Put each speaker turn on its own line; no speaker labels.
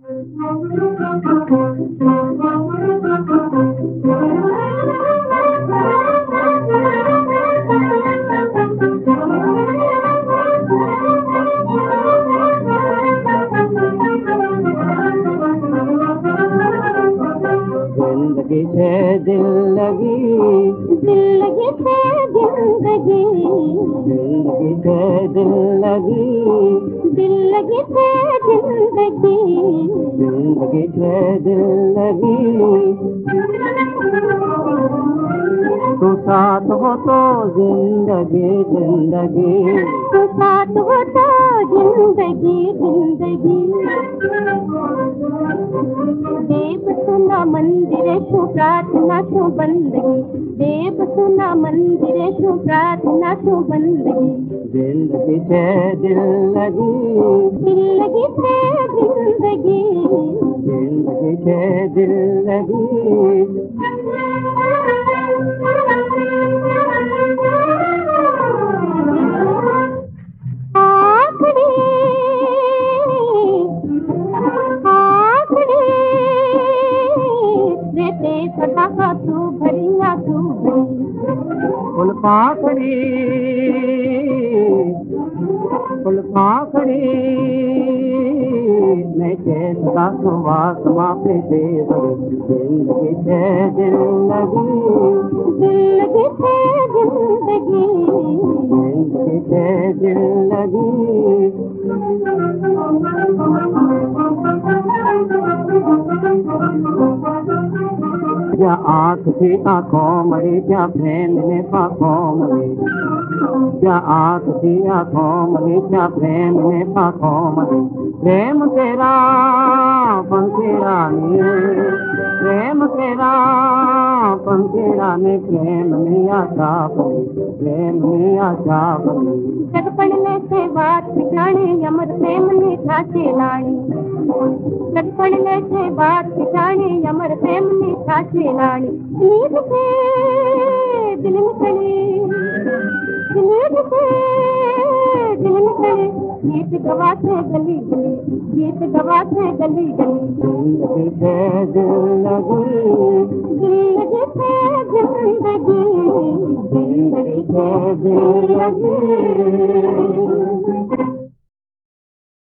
जिंदगी है दिल लगी,
जिंदगी से जिंदगी,
जिंदगी है दिल लगी,
जिंदगी से जिंदगी,
जिंदगी है दिल लगी। तू साथ हो तो जिंदगी जिंदगी,
तू साथ हो तो जिंदगी जिंदगी। देव सुना मंदिर शु प्रार्थना शु बंदगी, देव सुना मंदिर शु प्रार्थना शु बंदगी।
जिंदगी है दिल लगी,
जिंदगी से जिंदगी,
जिंदगी है दिल लगी।
तू भरिया तू
फुल पाखड़ी, फुल पाखड़ी मैं कैसा सुवास मापे देवर। जिंदगी है दिल लगी,
जिंदगी से जिंदगी,
जिंदगी है दिल लगी। क्या आँख थी आँखों मरी, क्या प्रेम ने पाखों मरी, क्या आँख थी आँखों मरी, क्या प्रेम ने पाखों मरी। प्रेम तेरा पंखेरा ने, प्रेम तेरा पंखेरा ने, प्रेम ने आशा पड़ी, प्रेम ने आशा पड़ी।
जग पढ़ने से बात जाने अमर प्रेम ने ठाचे लानी, जग पढ़ने से बात जाने अमर प्रेम ने ठाचे लानी। नींद से दिल निकले, नींद से दिल निकले, गीत गवाते गली गली, गीत गवाते गली गली।
जिंदगी है दिल लगी,
जिंदगी से जिंदगी,
जिंदगी है दिल लगी।